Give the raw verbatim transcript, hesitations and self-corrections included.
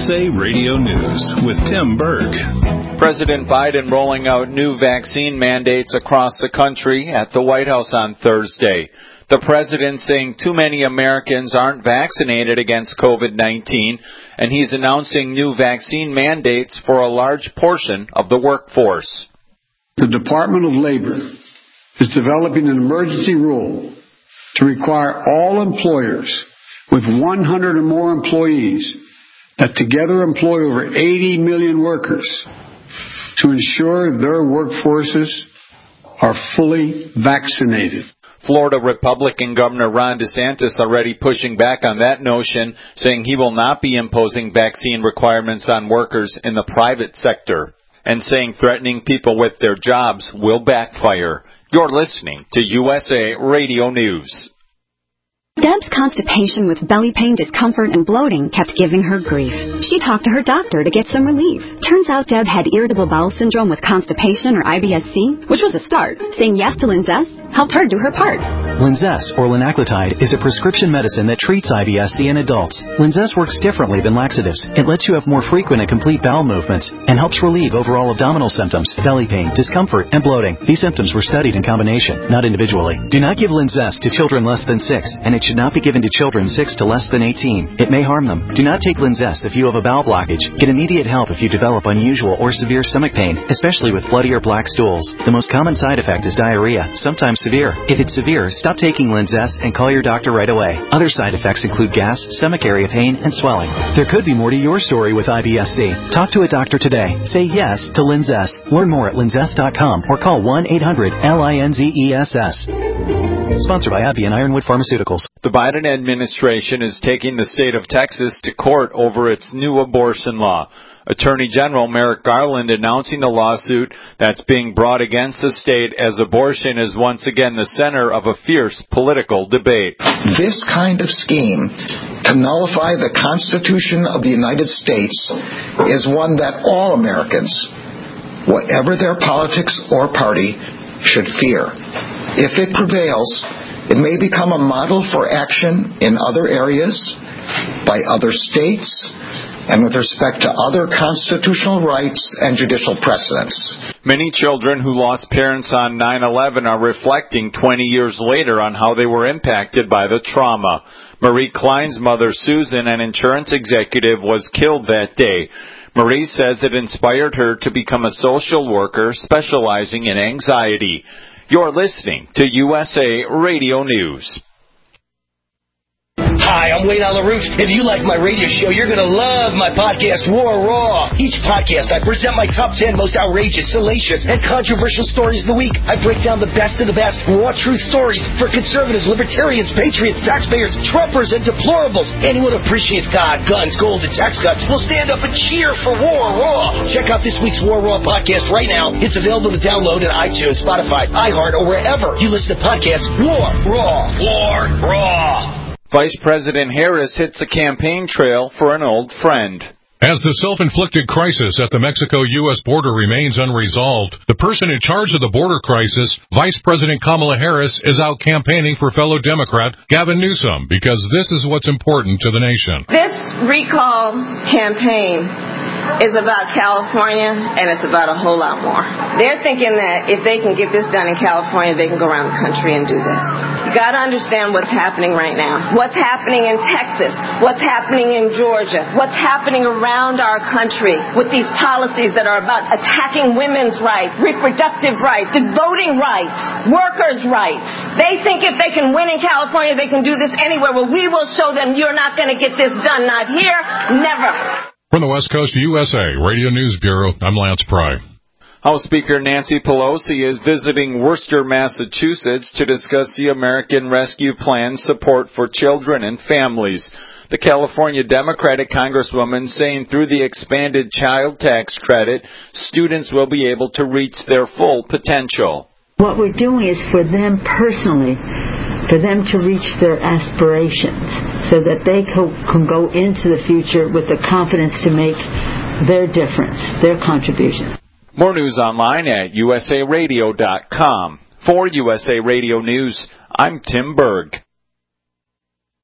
S A Radio News with Tim Berg. President Biden rolling out new vaccine mandates across the country at the White House on Thursday. The president saying too many Americans aren't vaccinated against COVID nineteen, and he's announcing new vaccine mandates for a large portion of the workforce. The Department of Labor is developing an emergency rule to require all employers with one hundred or more employees that together employ over eighty million workers to ensure their workforces are fully vaccinated. Florida Republican Governor Ron DeSantis already pushing back on that notion, saying he will not be imposing vaccine requirements on workers in the private sector, and saying threatening people with their jobs will backfire. You're listening to U S A Radio News. Deb's constipation with belly pain, discomfort, and bloating kept giving her grief. She talked to her doctor to get some relief. Turns out Deb had irritable bowel syndrome with constipation, or I B S C, which was a start. Saying yes to Linzess helped her do her part. Linzess, or linaclotide, is a prescription medicine that treats I B S C in adults. Linzess works differently than laxatives. It lets you have more frequent and complete bowel movements and helps relieve overall abdominal symptoms, belly pain, discomfort, and bloating. These symptoms were studied in combination, not individually. Do not give Linzess to children less than six, and it should not be given to children six to less than eighteen. It may harm them. Do not take Linzess if you have a bowel blockage. Get immediate help if you develop unusual or severe stomach pain, especially with bloody or black stools. The most common side effect is diarrhea, sometimes severe. If it's severe, stop taking Linzess and call your doctor right away. Other side effects include gas, stomach area pain, and swelling. There could be more to your story with I B S C. Talk to a doctor today. Say yes to Linzess. Learn more at linzess dot com or call one eight hundred L I N Z E S S. Sponsored by AbbVie and Ironwood Pharmaceuticals. The Biden administration is taking the state of Texas to court over its new abortion law. Attorney General Merrick Garland announcing the lawsuit that's being brought against the state as abortion is once again the center of a fierce political debate. This kind of scheme to nullify the Constitution of the United States is one that all Americans, whatever their politics or party, should fear. If it prevails, it may become a model for action in other areas, by other states, and with respect to other constitutional rights and judicial precedents. Many children who lost parents on nine eleven are reflecting twenty years later on how they were impacted by the trauma. Marie Klein's mother, Susan, an insurance executive, was killed that day. Marie says it inspired her to become a social worker specializing in anxiety. You're listening to U S A Radio News. Hi, I'm Wayne Alaroot. If you like my radio show, you're going to love my podcast, War Raw. Each podcast, I present my top ten most outrageous, salacious, and controversial stories of the week. I break down the best of the best raw truth stories for conservatives, libertarians, patriots, taxpayers, Trumpers, and deplorables. Anyone who appreciates God, guns, gold, and tax cuts will stand up and cheer for War Raw. Check out this week's War Raw podcast right now. It's available to download on iTunes, Spotify, iHeart, or wherever you listen to podcasts. War Raw. War Raw. Vice President Harris hits a campaign trail for an old friend. As the self-inflicted crisis at the Mexico-U S border remains unresolved, the person in charge of the border crisis, Vice President Kamala Harris, is out campaigning for fellow Democrat Gavin Newsom because this is what's important to the nation. This recall campaign is about California, and it's about a whole lot more. They're thinking that if they can get this done in California, they can go around the country and do this. You got to understand what's happening right now. What's happening in Texas, what's happening in Georgia, what's happening around our country with these policies that are about attacking women's rights, reproductive rights, voting rights, workers' rights. They think if they can win in California, they can do this anywhere. Well, we will show them you're not going to get this done. Not here, never. From the West Coast U S A Radio News Bureau, I'm Lance Pry. House Speaker Nancy Pelosi is visiting Worcester, Massachusetts to discuss the American Rescue Plan support for children and families. The California Democratic Congresswoman saying through the expanded child tax credit, students will be able to reach their full potential. What we're doing is for them personally, for them to reach their aspirations so that they can go into the future with the confidence to make their difference, their contribution. More news online at U S A radio dot com. For U S A Radio News, I'm Tim Berg.